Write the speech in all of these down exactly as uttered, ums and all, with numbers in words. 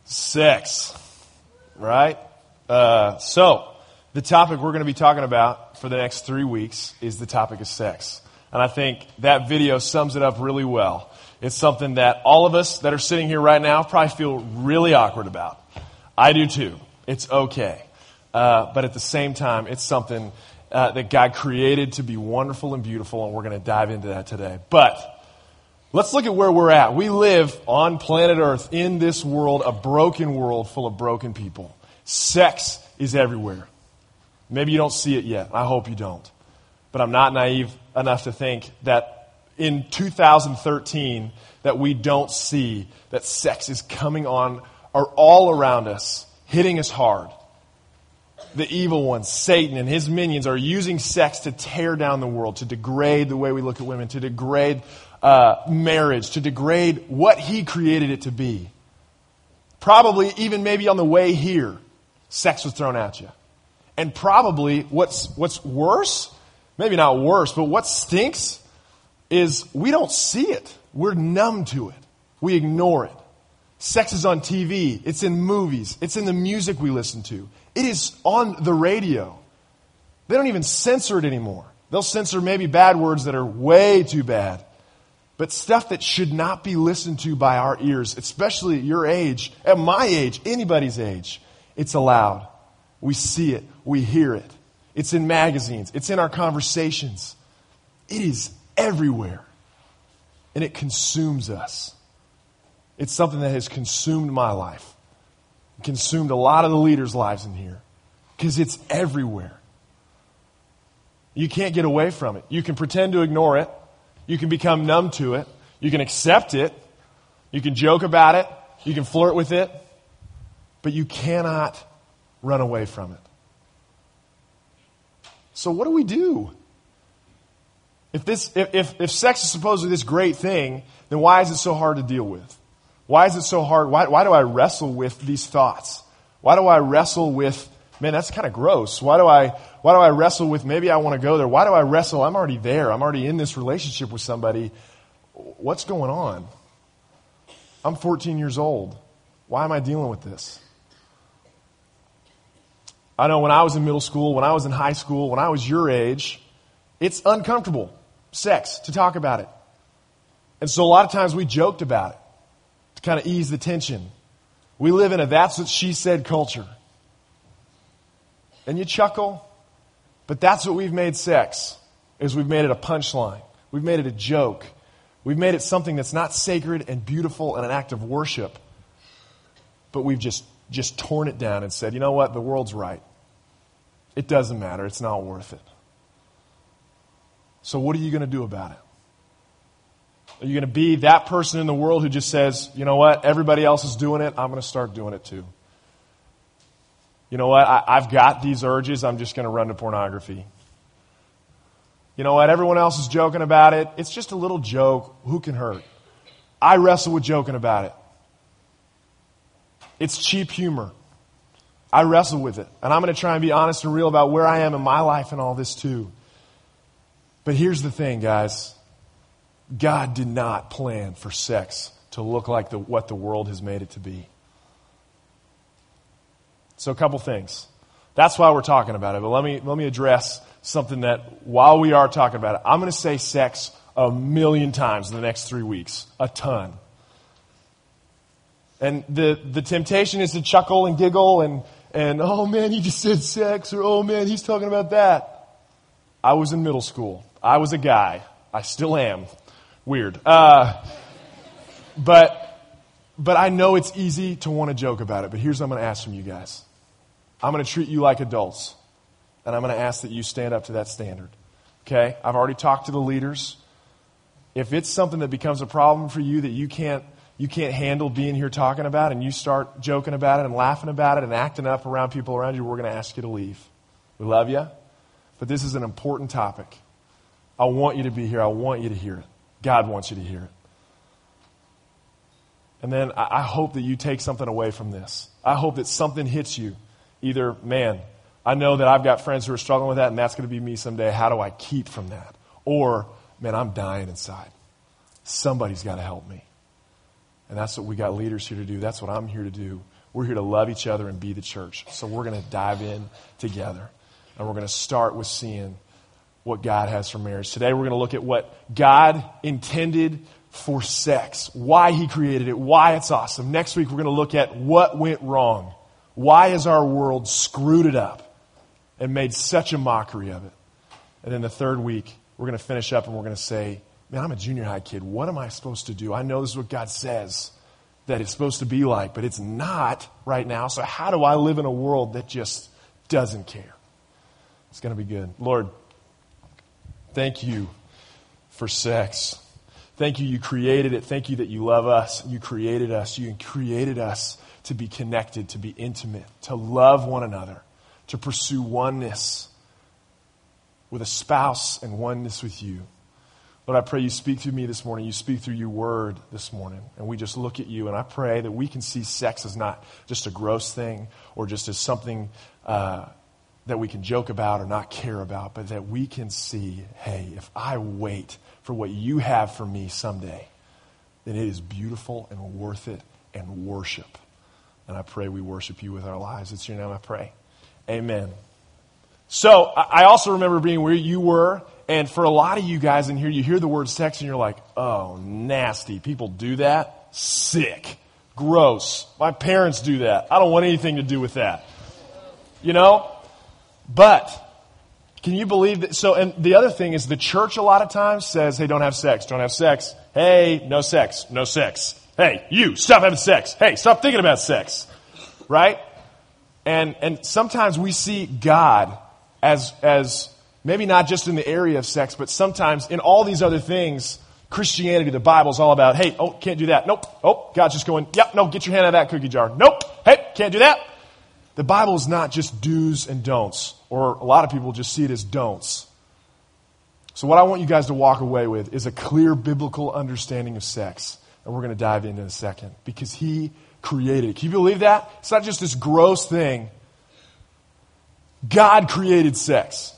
Sex, right? Uh, so, the topic we're going to be talking about for the next three weeks is the topic of sex. And I think that video sums it up really well. It's something that all of us that are sitting here right now probably feel really awkward about. I do too. It's okay. Uh, but at the same time, it's something uh, that God created to be wonderful and beautiful, and we're going to dive into that today. But let's look at where we're at. We live on planet Earth in this world, a broken world full of broken people. Sex is everywhere. Maybe you don't see it yet. I hope you don't. But I'm not naive enough to think that in two thousand thirteen that we don't see that sex is coming on or all around us, hitting us hard. The evil one, Satan, and his minions are using sex to tear down the world, to degrade the way we look at women, to degrade uh, marriage, to degrade what he created it to be. Probably even maybe on the way here, sex was thrown at you. And probably what's what's worse, maybe not worse, but what stinks is we don't see it. We're numb to it. We ignore it. Sex is on T V. It's in movies. It's in the music we listen to. It is on the radio. They don't even censor it anymore. They'll censor maybe bad words that are way too bad. But stuff that should not be listened to by our ears, especially at your age, at my age, anybody's age, it's allowed. We see it. We hear it. It's in magazines. It's in our conversations. It is everywhere. And it consumes us. It's something that has consumed my life. Consumed a lot of the leaders' lives in here. Because it's everywhere. You can't get away from it. You can pretend to ignore it. You can become numb to it. You can accept it. You can joke about it. You can flirt with it. But you cannot run away from it. So what do we do? If this, if, if, if sex is supposedly this great thing, then why is it so hard to deal with? Why is it so hard? Why, why do I wrestle with these thoughts? Why do I wrestle with, man, that's kind of gross. Why do I, why do I wrestle with, maybe I want to go there? Why do I wrestle? I'm already there. I'm already in this relationship with somebody. What's going on? I'm fourteen years old. Why am I dealing with this? I know when I was in middle school, when I was in high school, when I was your age, it's uncomfortable, sex, to talk about it. And so a lot of times we joked about it to kind of ease the tension. We live in a that's what she said culture. And you chuckle, but that's what we've made sex, is we've made it a punchline. We've made it a joke. We've made it something that's not sacred and beautiful and an act of worship. But we've just, just torn it down and said, you know what, the world's right. It doesn't matter. It's not worth it. So what are you going to do about it? Are you going to be that person in the world who just says, you know what, everybody else is doing it, I'm going to start doing it too. You know what, I, I've got these urges, I'm just going to run to pornography. You know what, everyone else is joking about it, it's just a little joke, who can hurt? I wrestle with joking about it. It's cheap humor. I wrestle with it. And I'm going to try and be honest and real about where I am in my life and all this too. But here's the thing, guys. God did not plan for sex to look like the, what the world has made it to be. So a couple things. That's why we're talking about it. But let me, let me address something that while we are talking about it, I'm going to say sex a million times in the next three weeks. A ton. And the, the temptation is to chuckle and giggle and, and, oh man, he just said sex, or oh man, he's talking about that. I was in middle school. I was a guy. I still am. Weird. Uh, but, but I know it's easy to want to joke about it. But here's what I'm going to ask from you guys. I'm going to treat you like adults. And I'm going to ask that you stand up to that standard. Okay? I've already talked to the leaders. If it's something that becomes a problem for you that you can't, you can't handle being here talking about, and you start joking about it and laughing about it and acting up around people around you, we're going to ask you to leave. We love you. But this is an important topic. I want you to be here. I want you to hear it. God wants you to hear it. And then I hope that you take something away from this. I hope that something hits you. Either, man, I know that I've got friends who are struggling with that, and that's going to be me someday. How do I keep from that? Or, man, I'm dying inside. Somebody's got to help me. And that's what we got leaders here to do. That's what I'm here to do. We're here to love each other and be the church. So we're going to dive in together. And we're going to start with seeing what God has for marriage. Today we're going to look at what God intended for sex, why he created it, why it's awesome. Next week we're going to look at what went wrong. Why has our world screwed it up and made such a mockery of it? And then the third week we're going to finish up and we're going to say, man, I'm a junior high kid. What am I supposed to do? I know this is what God says that it's supposed to be like, but it's not right now. So how do I live in a world that just doesn't care? It's going to be good. Lord, thank you for sex. Thank you, you created it. Thank you that you love us. You created us. You created us to be connected, to be intimate, to love one another, to pursue oneness with a spouse and oneness with you. Lord, I pray you speak through me this morning. You speak through your word this morning. And we just look at you. And I pray that we can see sex as not just a gross thing or just as something uh, that we can joke about or not care about, but that we can see, hey, if I wait for what you have for me someday, then it is beautiful and worth it and worship. And I pray we worship you with our lives. It's your name I pray. Amen. So I also remember being where you were. And for a lot of you guys in here, you hear the word sex and you're like, oh, nasty. People do that? Sick. Gross. My parents do that. I don't want anything to do with that. You know? But can you believe that? So, and the other thing is the church a lot of times says, hey, don't have sex. Don't have sex. Hey, no sex. No sex. Hey, you, stop having sex. Hey, stop thinking about sex. Right? And and sometimes we see God as as... maybe not just in the area of sex, but sometimes in all these other things, Christianity, the Bible's all about, hey, oh, can't do that. Nope. Oh, God's just going, yep, no, get your hand out of that cookie jar. Nope. Hey, can't do that. The Bible is not just do's and don'ts, or a lot of people just see it as don'ts. So what I want you guys to walk away with is a clear biblical understanding of sex. And we're going to dive into in a second because he created it. Can you believe that? It's not just this gross thing. God created sex.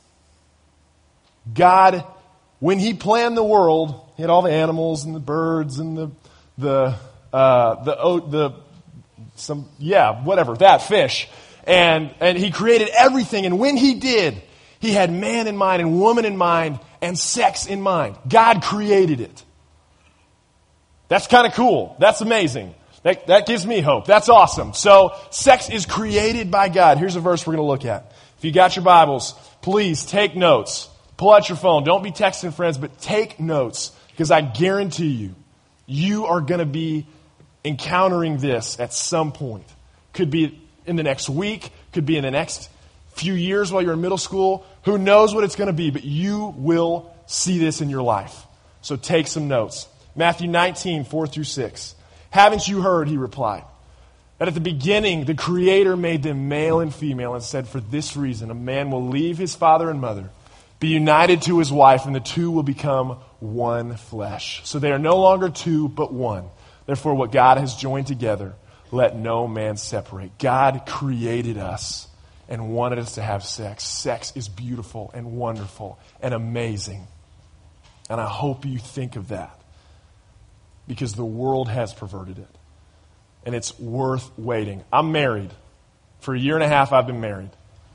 God, when he planned the world, he had all the animals and the birds and the, the, uh, the, oh, the, some, yeah, whatever, that fish. And, and he created everything. And when he did, he had man in mind and woman in mind and sex in mind. God created it. That's kind of cool. That's amazing. That, that gives me hope. That's awesome. So sex is created by God. Here's a verse we're going to look at. If you got your Bibles, please take notes. Pull out your phone. Don't be texting friends, but take notes because I guarantee you, you are going to be encountering this at some point. Could be in the next week, could be in the next few years while you're in middle school. Who knows what it's going to be, but you will see this in your life. So take some notes. Matthew nineteen, four through six. Haven't you heard, he replied, that at the beginning the Creator made them male and female and said, for this reason a man will leave his father and mother, be united to his wife, and the two will become one flesh. So they are no longer two, but one. Therefore, what God has joined together, let no man separate. God created us and wanted us to have sex. Sex is beautiful and wonderful and amazing. And I hope you think of that because the world has perverted it. And it's worth waiting. I'm married. For a year and a half, I've been married.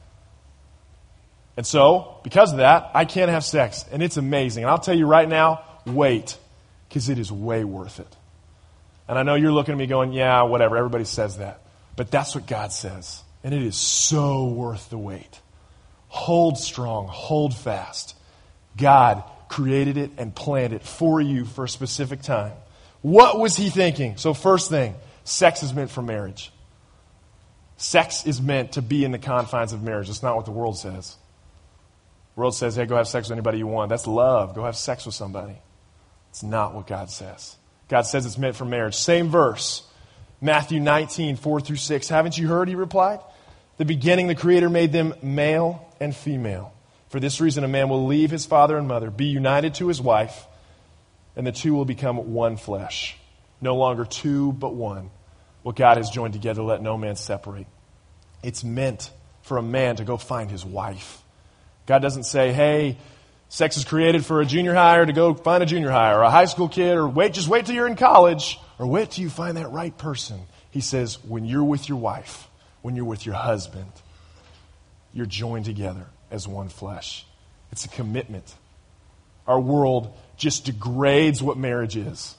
And so, because of that, I can't have sex. And it's amazing. And I'll tell you right now, wait. Because it is way worth it. And I know you're looking at me going, yeah, whatever. Everybody says that. But that's what God says. And it is so worth the wait. Hold strong. Hold fast. God created it and planned it for you for a specific time. What was he thinking? So first thing, sex is meant for marriage. Sex is meant to be in the confines of marriage. That's not what the world says. The world says, hey, go have sex with anybody you want. That's love. Go have sex with somebody. It's not what God says. God says it's meant for marriage. Same verse, Matthew nineteen, four through six. Haven't you heard, he replied? The beginning, the Creator made them male and female. For this reason, a man will leave his father and mother, be united to his wife, and the two will become one flesh. No longer two, but one. What God has joined together, let no man separate. It's meant for a man to go find his wife. God doesn't say, hey, sex is created for a junior higher to go find a junior higher, or a high school kid, or wait, just wait till you're in college, or wait till you find that right person. He says, when you're with your wife, when you're with your husband, you're joined together as one flesh. It's a commitment. Our world just degrades what marriage is.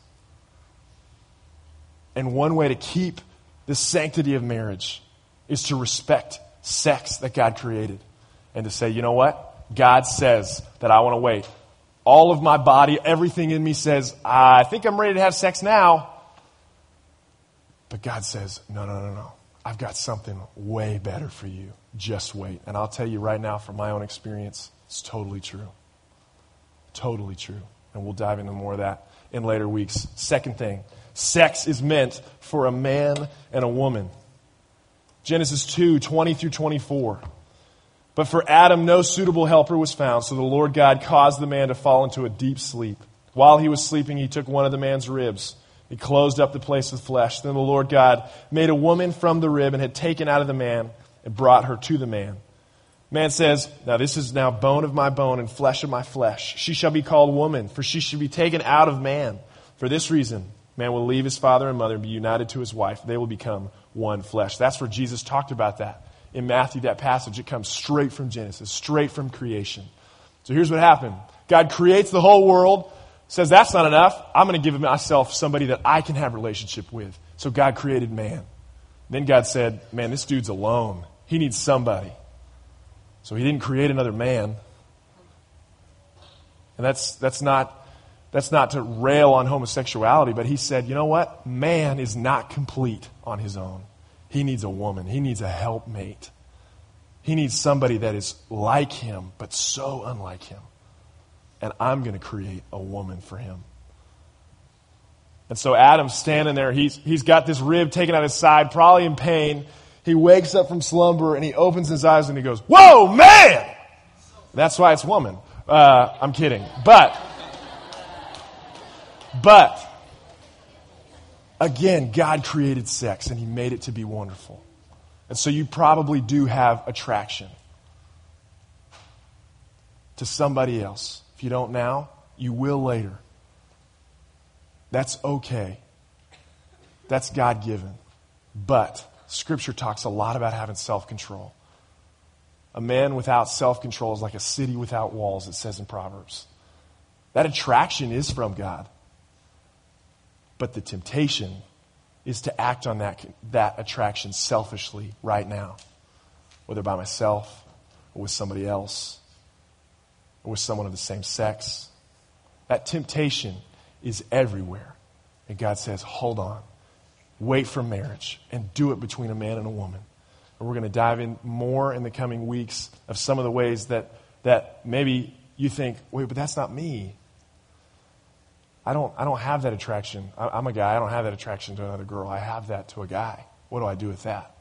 And one way to keep the sanctity of marriage is to respect sex that God created. And to say, you know what? God says that I want to wait. All of my body, everything in me says, I think I'm ready to have sex now. But God says, no, no, no, no. I've got something way better for you. Just wait. And I'll tell you right now from my own experience, it's totally true. Totally true. And we'll dive into more of that in later weeks. Second thing, sex is meant for a man and a woman. Genesis two, twenty through twenty-four. But for Adam, no suitable helper was found, so the Lord God caused the man to fall into a deep sleep. While he was sleeping, he took one of the man's ribs. He closed up the place with flesh. Then the Lord God made a woman from the rib and had taken out of the man and brought her to the man. Man says, now this is now bone of my bone and flesh of my flesh. She shall be called woman, for she should be taken out of man. For this reason, man will leave his father and mother and be united to his wife. They will become one flesh. That's where Jesus talked about that. In Matthew, that passage, it comes straight from Genesis, straight from creation. So here's what happened. God creates the whole world, says that's not enough. I'm going to give myself somebody that I can have a relationship with. So God created man. Then God said, man, this dude's alone. He needs somebody. So he didn't create another man. And that's that's not that's not to rail on homosexuality, but he said, you know what? Man is not complete on his own. He needs a woman. He needs a helpmate. He needs somebody that is like him, but so unlike him. And I'm going to create a woman for him. And so Adam's standing there. He's, he's got this rib taken out of his side, probably in pain. He wakes up from slumber and he opens his eyes and he goes, whoa, man! That's why it's woman. Uh, I'm kidding. But, but, again, God created sex and he made it to be wonderful. And so you probably do have attraction to somebody else. If you don't now, you will later. That's okay. That's God-given. But Scripture talks a lot about having self-control. A man without self-control is like a city without walls, it says in Proverbs. That attraction is from God. But the temptation is to act on that, that attraction selfishly right now. Whether by myself or with somebody else or with someone of the same sex. That temptation is everywhere. And God says, hold on. Wait for marriage and do it between a man and a woman. And we're going to dive in more in the coming weeks of some of the ways that, that maybe you think, wait, but that's not me. I don't, I don't have that attraction. I, I'm a guy. I don't have that attraction to another girl. I have that to a guy. What do I do with that?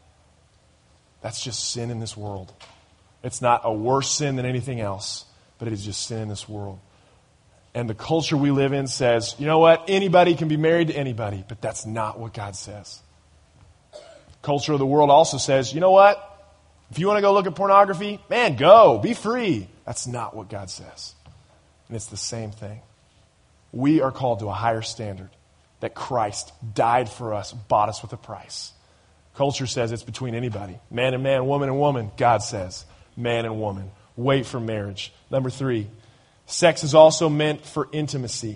That's just sin in this world. It's not a worse sin than anything else, but it is just sin in this world. And the culture we live in says, you know what? Anybody can be married to anybody, but that's not what God says. Culture of the world also says, you know what? If you want to go look at pornography, man, go. Be free. That's not what God says. And it's the same thing. We are called to a higher standard, that Christ died for us, bought us with a price. Culture says it's between anybody. Man and man, woman and woman. God says man and woman. Wait for marriage. Number three, sex is also meant for intimacy.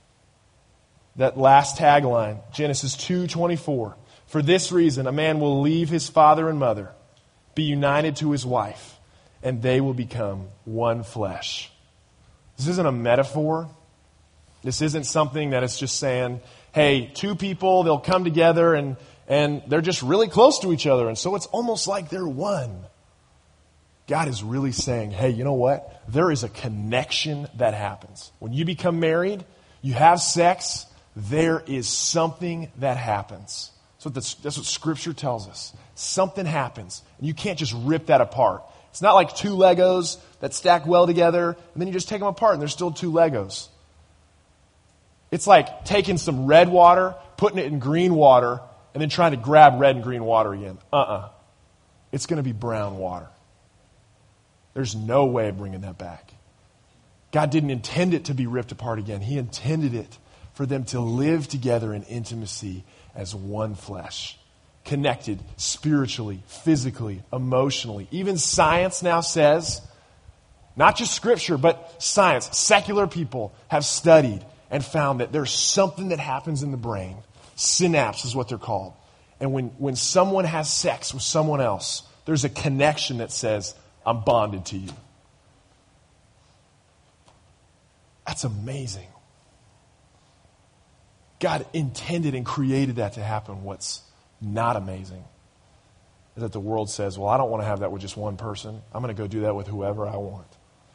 That last tagline, Genesis two twenty-four. For this reason, a man will leave his father and mother, be united to his wife, and they will become one flesh. This isn't a metaphor. This isn't something that is just saying, hey, two people, they'll come together and, and they're just really close to each other. And so it's almost like they're one. God is really saying, hey, you know what? There is a connection that happens. When you become married, you have sex, there is something that happens. So that's, that's what Scripture tells us. Something happens. And you can't just rip that apart. It's not like two Legos that stack well together, and then you just take them apart and there's still two Legos. It's like taking some red water, putting it in green water, and then trying to grab red and green water again. Uh-uh. It's going to be brown water. There's no way of bringing that back. God didn't intend it to be ripped apart again. He intended it for them to live together in intimacy as one flesh. Connected spiritually, physically, emotionally. Even science now says, not just Scripture, but science, secular people have studied and found that there's something that happens in the brain. Synapse is what they're called. And when, when someone has sex with someone else, there's a connection that says, I'm bonded to you. That's amazing. God intended and created that to happen. What's not amazing is that the world says, well, I don't want to have that with just one person. I'm going to go do that with whoever I want.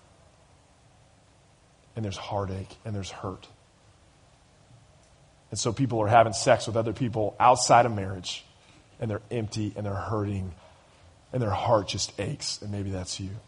And there's heartache and there's hurt. And so people are having sex with other people outside of marriage, and they're empty and they're hurting and their heart just aches, and maybe that's you.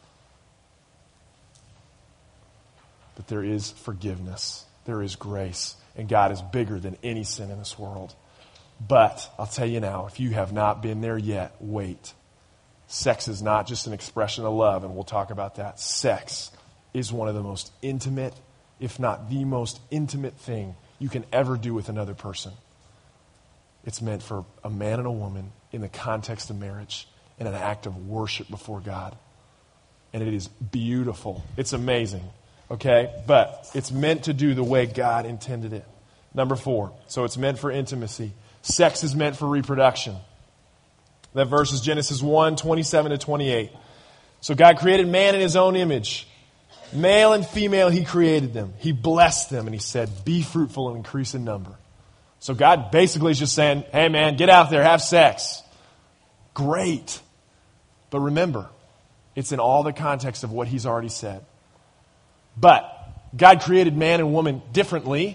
But there is forgiveness. There is grace. And God is bigger than any sin in this world. But I'll tell you now, if you have not been there yet, wait. Sex is not just an expression of love, and we'll talk about that. Sex is one of the most intimate, if not the most intimate thing you can ever do with another person. It's meant for a man and a woman in the context of marriage in an act of worship before God. And it is beautiful. It's amazing. Okay? But it's meant to do the way God intended it. Number four. So it's meant for intimacy. Sex is meant for reproduction. That verse is Genesis one, twenty-seven to twenty-eight. So God created man in his own image. Male and female, he created them. He blessed them and he said, be fruitful and increase in number. So God basically is just saying, hey man, get out there, have sex. Great. But remember, it's in all the context of what he's already said. But God created man and woman differently.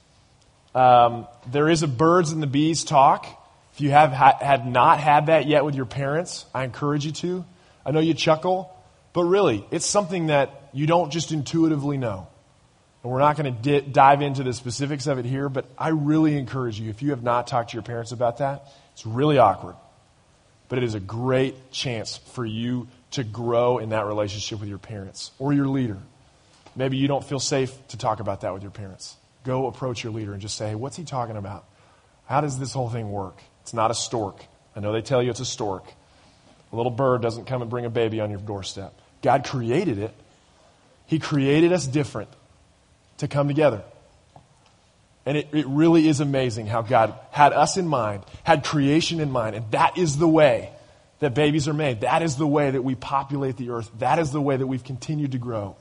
Um, there is a birds and the bees talk. If you have ha- had not had that yet with your parents, I encourage you to. I know you chuckle, but really, it's something that you don't just intuitively know. And we're not going to di- dive into the specifics of it here, but I really encourage you, if you have not talked to your parents about that, it's really awkward. But it is a great chance for you to grow in that relationship with your parents or your leader. Maybe you don't feel safe to talk about that with your parents. Go approach your leader and just say, hey, what's he talking about? How does this whole thing work? It's not a stork. I know they tell you it's a stork. A little bird doesn't come and bring a baby on your doorstep. God created it. He created us different to come together. And it, it really is amazing how God had us in mind, had creation in mind, and that is the way that babies are made. That is the way that we populate the earth. That is the way that we've continued to grow.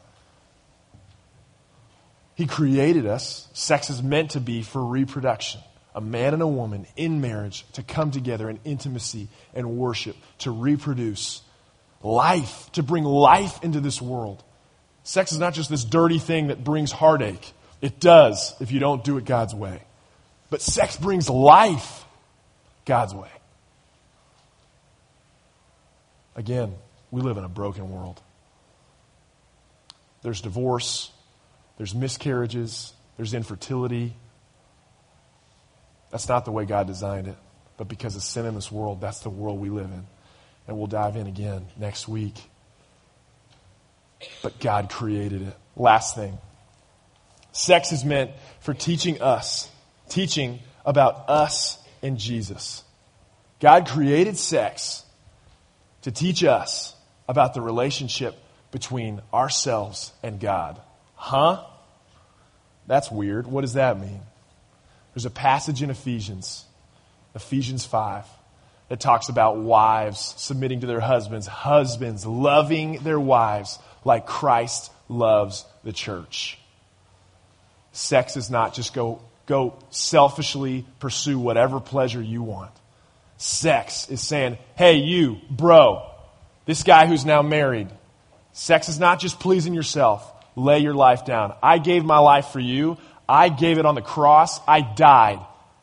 He created us. Sex is meant to be for reproduction. A man and a woman in marriage to come together in intimacy and worship, to reproduce life, to bring life into this world. Sex is not just this dirty thing that brings heartache. It does if you don't do it God's way. But sex brings life God's way. Again, we live in a broken world. There's divorce. There's miscarriages. There's infertility. That's not the way God designed it. But because of sin in this world, that's the world we live in. And we'll dive in again next week. But God created it. Last thing. Sex is meant for teaching us. Teaching about us and Jesus. God created sex to teach us about the relationship between ourselves and God. Huh? That's weird. What does that mean? There's a passage in Ephesians, Ephesians five, that talks about wives submitting to their husbands, husbands loving their wives like Christ loves the church. Sex is not just go, go selfishly pursue whatever pleasure you want. Sex is saying, hey, you, bro, this guy who's now married. Sex is not just pleasing yourself. Lay your life down. I gave my life for you. I gave it on the cross. I died.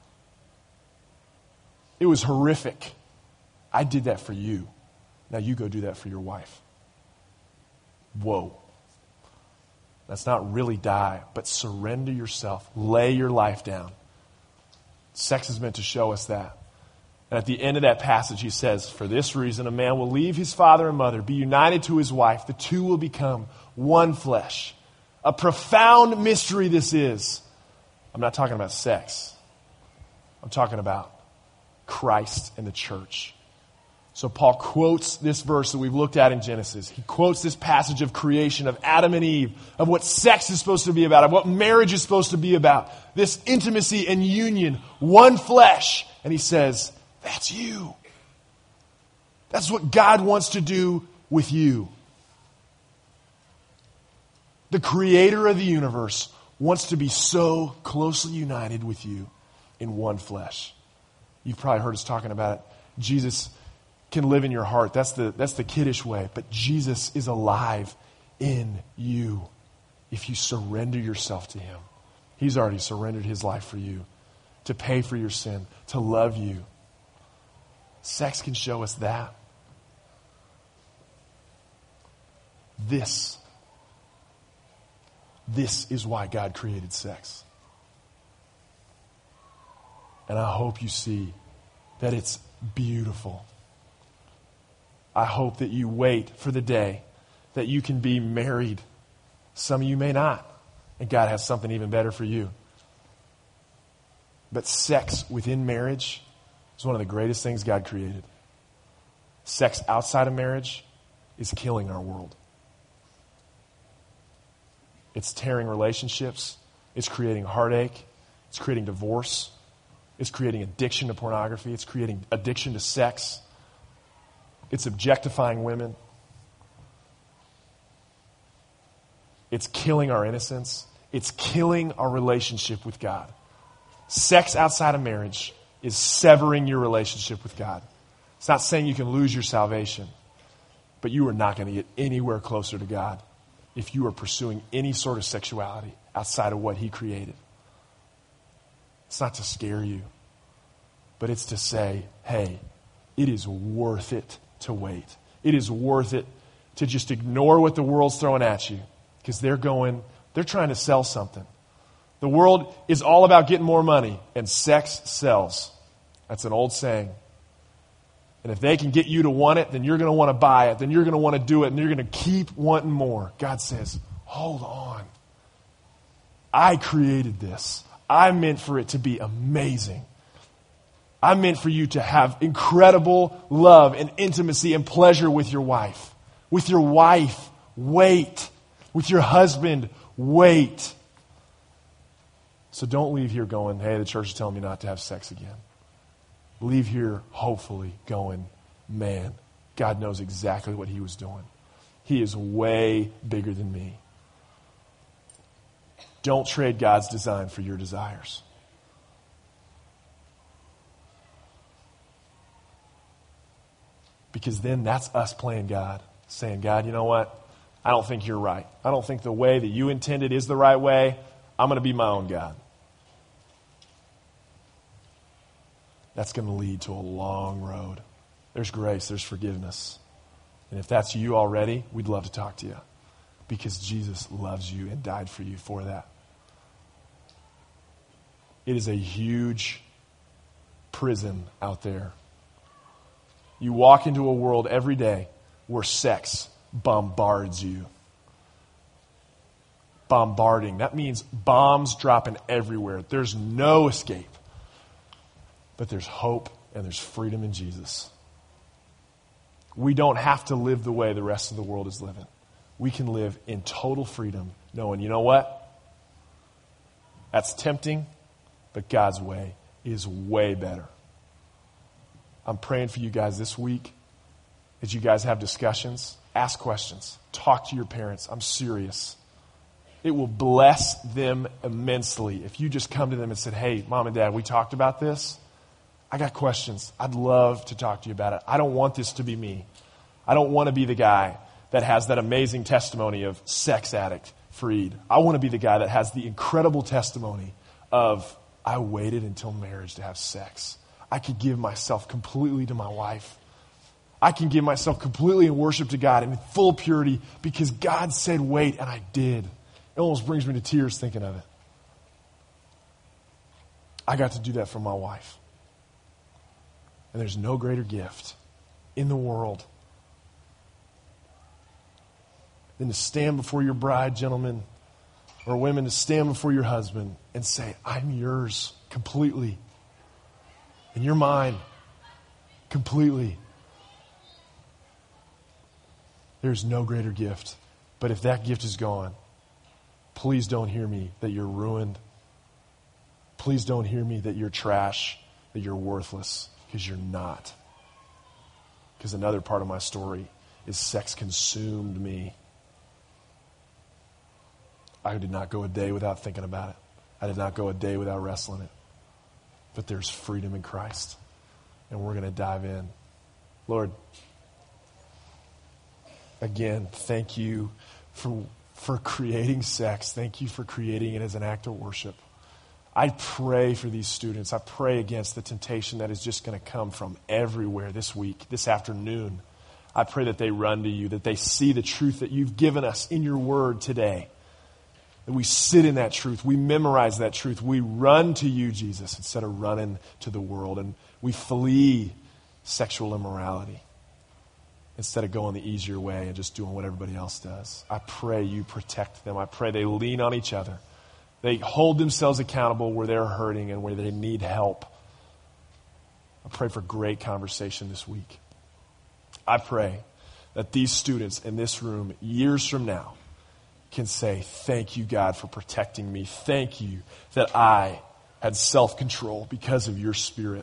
It was horrific. I did that for you. Now you go do that for your wife. Whoa. That's not really die, but surrender yourself. Lay your life down. Sex is meant to show us that. And at the end of that passage, he says, for this reason, a man will leave his father and mother, be united to his wife. The two will become one flesh. A profound mystery this is. I'm not talking about sex. I'm talking about Christ and the church. So Paul quotes this verse that we've looked at in Genesis. He quotes this passage of creation, of Adam and Eve, of what sex is supposed to be about, of what marriage is supposed to be about. This intimacy and union, one flesh. And he says, that's you. That's what God wants to do with you. The creator of the universe wants to be so closely united with you in one flesh. You've probably heard us talking about it. Jesus can live in your heart. That's the, that's the kiddish way. But Jesus is alive in you if you surrender yourself to him. He's already surrendered his life for you to pay for your sin, to love you. Sex can show us that. This, this is why God created sex. And I hope you see that it's beautiful. I hope that you wait for the day that you can be married. Some of you may not. And God has something even better for you. But sex within marriage is one of the greatest things God created. Sex outside of marriage is killing our world. It's tearing relationships. It's creating heartache. It's creating divorce. It's creating addiction to pornography. It's creating addiction to sex. It's objectifying women. It's killing our innocence. It's killing our relationship with God. Sex outside of marriage is severing your relationship with God. It's not saying you can lose your salvation, but you are not going to get anywhere closer to God if you are pursuing any sort of sexuality outside of what he created. It's not to scare you, but it's to say, hey, it is worth it to wait. It is worth it to just ignore what the world's throwing at you because they're going, they're trying to sell something. The world is all about getting more money, and sex sells. That's an old saying. And if they can get you to want it, then you're going to want to buy it, then you're going to want to do it, and you're going to keep wanting more. God says, hold on. I created this. I meant for it to be amazing. I meant for you to have incredible love and intimacy and pleasure with your wife. With your wife, wait. With your husband, wait. So don't leave here going, hey, the church is telling me not to have sex again. Leave here, hopefully, going, man, God knows exactly what he was doing. He is way bigger than me. Don't trade God's design for your desires. Because then that's us playing God, saying, God, you know what? I don't think you're right. I don't think the way that you intended is the right way. I'm going to be my own God. That's going to lead to a long road. There's grace, there's forgiveness. And if that's you already, we'd love to talk to you. Because Jesus loves you and died for you for that. It is a huge prison out there. You walk into a world every day where sex bombards you. Bombarding. That means bombs dropping everywhere. There's no escape. But there's hope and there's freedom in Jesus. We don't have to live the way the rest of the world is living. We can live in total freedom, knowing, you know what? That's tempting, but God's way is way better. I'm praying for you guys this week as you guys have discussions. Ask questions. Talk to your parents. I'm serious. It will bless them immensely if you just come to them and said, hey, Mom and Dad, we talked about this. I got questions. I'd love to talk to you about it. I don't want this to be me. I don't want to be the guy that has that amazing testimony of sex addict freed. I want to be the guy that has the incredible testimony of I waited until marriage to have sex. I could give myself completely to my wife. I can give myself completely in worship to God and in full purity because God said wait, and I did. It almost brings me to tears thinking of it. I got to do that for my wife. And there's no greater gift in the world than to stand before your bride, gentlemen, or women, to stand before your husband and say, I'm yours completely. And you're mine. Completely. There's no greater gift. But if that gift is gone, please don't hear me that you're ruined. Please don't hear me that you're trash, that you're worthless, because you're not. Because another part of my story is sex consumed me. I did not go a day without thinking about it. I did not go a day without wrestling it. But there's freedom in Christ. And we're going to dive in. Lord, again, thank you for, for creating sex. Thank you for creating it as an act of worship. I pray for these students. I pray against the temptation that is just going to come from everywhere this week, this afternoon. I pray that they run to you, that they see the truth that you've given us in your word today. That we sit in that truth. We memorize that truth. We run to you, Jesus, instead of running to the world. And we flee sexual immorality instead of going the easier way and just doing what everybody else does. I pray you protect them. I pray they lean on each other. They hold themselves accountable where they're hurting and where they need help. I pray for great conversation this week. I pray that these students in this room, years from now, can say, thank you, God, for protecting me. Thank you that I had self-control because of your Spirit.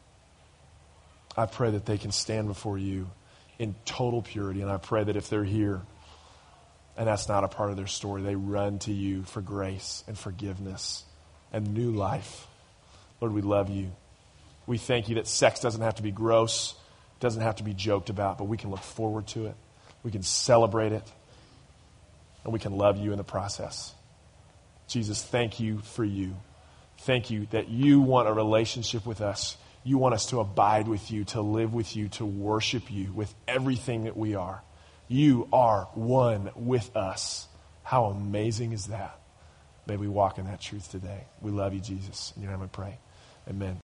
I pray that they can stand before you in total purity. And I pray that if they're here and that's not a part of their story, they run to you for grace and forgiveness and new life. Lord, we love you. We thank you that sex doesn't have to be gross, doesn't have to be joked about, but we can look forward to it. We can celebrate it. And we can love you in the process. Jesus, thank you for you. Thank you that you want a relationship with us. You want us to abide with you, to live with you, to worship you with everything that we are. You are one with us. How amazing is that? May we walk in that truth today. We love you, Jesus. In your name I pray. Amen.